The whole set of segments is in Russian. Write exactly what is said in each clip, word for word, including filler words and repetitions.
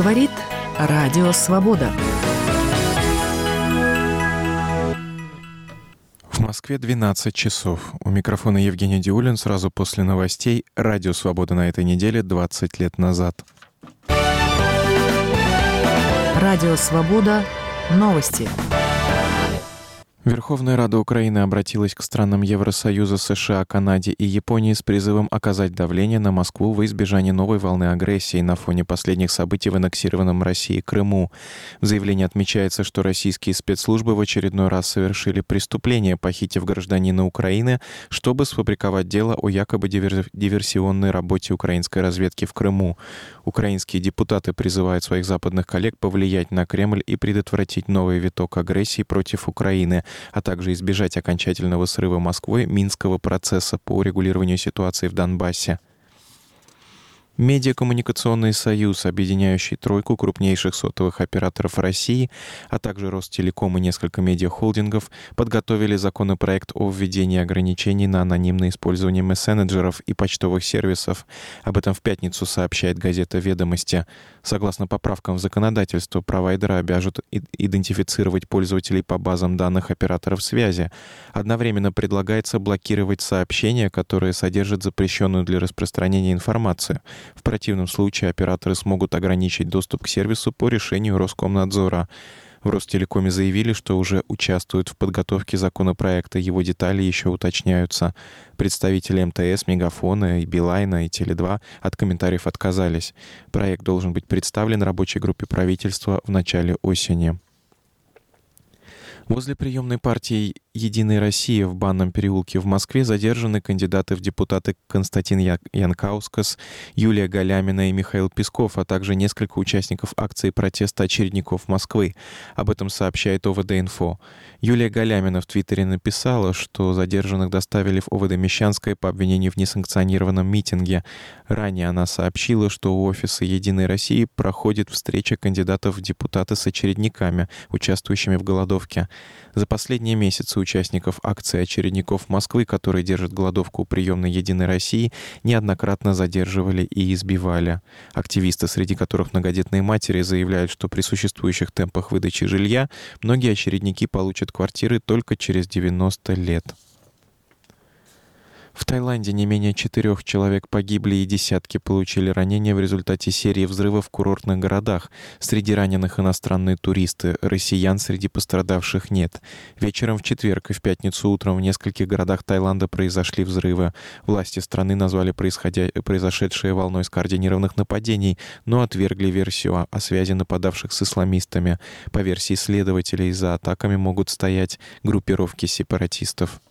Говорит Радио Свобода. В Москве двенадцать часов. У микрофона Евгений Диулин. Сразу после новостей. Радио Свобода на этой неделе двадцать лет назад. Радио Свобода. Новости. Верховная Рада Украины обратилась к странам Евросоюза, США, Канаде и Японии с призывом оказать давление на Москву во избежание новой волны агрессии на фоне последних событий в аннексированном Россией Крыму. В заявлении отмечается, что российские спецслужбы в очередной раз совершили преступление, похитив гражданина Украины, чтобы сфабриковать дело о якобы дивер... диверсионной работе украинской разведки в Крыму. Украинские депутаты призывают своих западных коллег повлиять на Кремль и предотвратить новый виток агрессии против Украины, а также избежать окончательного срыва Москвой Минского процесса по урегулированию ситуации в Донбассе. Медиакоммуникационный союз, объединяющий тройку крупнейших сотовых операторов России, а также Ростелеком и несколько медиахолдингов, подготовили законопроект о введении ограничений на анонимное использование мессенджеров и почтовых сервисов. Об этом в пятницу сообщает газета «Ведомости». Согласно поправкам в законодательство, провайдеры обяжут идентифицировать пользователей по базам данных операторов связи. Одновременно предлагается блокировать сообщения, которые содержат запрещенную для распространения информацию. В противном случае операторы смогут ограничить доступ к сервису по решению Роскомнадзора. В Ростелекоме заявили, что уже участвуют в подготовке законопроекта, его детали еще уточняются. Представители эм тэ эс, Мегафона, и Билайна, и Теле два от комментариев отказались. Проект должен быть представлен рабочей группе правительства в начале осени. Возле приемной партии «Единая Россия» в Банном переулке в Москве задержаны кандидаты в депутаты Константин Янкаускас, Юлия Галямина и Михаил Песков, а также несколько участников акции протеста очередников Москвы. Об этом сообщает о вэ дэ-Инфо. Юлия Галямина в Твиттере написала, что задержанных доставили в о вэ дэ Мещанское по обвинению в несанкционированном митинге. Ранее она сообщила, что у офиса «Единой России» проходит встреча кандидатов в депутаты с очередниками, участвующими в голодовке. За последние месяцы участников акции очередников Москвы, которые держат голодовку у приемной «Единой России», неоднократно задерживали и избивали. Активисты, среди которых многодетные матери, заявляют, что при существующих темпах выдачи жилья многие очередники получат квартиры только через девяносто лет. В Таиланде не менее четырех человек погибли и десятки получили ранения в результате серии взрывов в курортных городах. Среди раненых иностранные туристы, россиян среди пострадавших нет. Вечером в четверг и в пятницу утром в нескольких городах Таиланда произошли взрывы. Власти страны назвали происходя... произошедшее волной скоординированных нападений, но отвергли версию о связи нападавших с исламистами. По версии следователей, за атаками могут стоять группировки сепаратистов.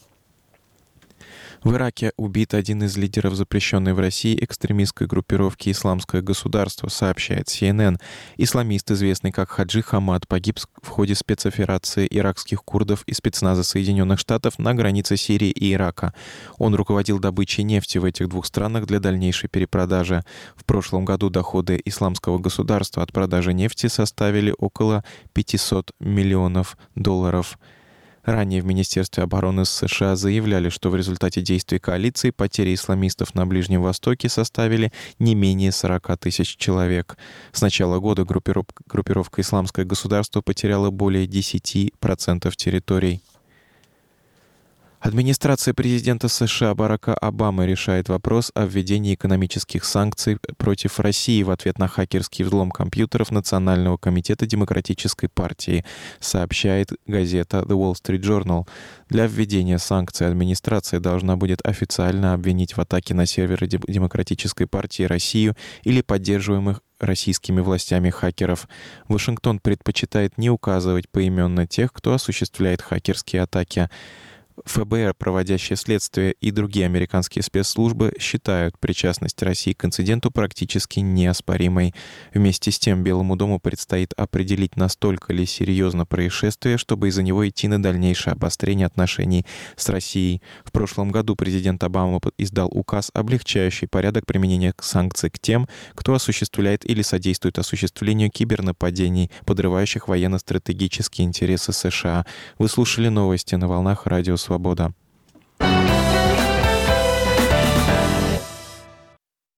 В Ираке убит один из лидеров запрещенной в России экстремистской группировки «Исламское государство», сообщает си эн эн. Исламист, известный как Хаджи Хамад, погиб в ходе спецоперации иракских курдов и спецназа Соединенных Штатов на границе Сирии и Ирака. Он руководил добычей нефти в этих двух странах для дальнейшей перепродажи. В прошлом году доходы «Исламского государства» от продажи нефти составили около пятьсот миллионов долларов. Ранее в Министерстве обороны США заявляли, что в результате действий коалиции потери исламистов на Ближнем Востоке составили не менее сорок тысяч человек. С начала года группировка, группировка «Исламское государство» потеряла более десять процентов территорий. Администрация президента США Барака Обамы решает вопрос о введении экономических санкций против России в ответ на хакерский взлом компьютеров Национального комитета Демократической партии, сообщает газета The Wall Street Journal. Для введения санкций администрация должна будет официально обвинить в атаке на серверы Демократической партии Россию или поддерживаемых российскими властями хакеров. Вашингтон предпочитает не указывать поименно тех, кто осуществляет хакерские атаки. эф бэ эр, проводящее следствие, и другие американские спецслужбы считают причастность России к инциденту практически неоспоримой. Вместе с тем Белому дому предстоит определить, настолько ли серьезно происшествие, чтобы из-за него идти на дальнейшее обострение отношений с Россией. В прошлом году президент Обама издал указ, облегчающий порядок применения санкций к тем, кто осуществляет или содействует осуществлению кибернападений, подрывающих военно-стратегические интересы США. Вы слушали новости на волнах Радио Свобода.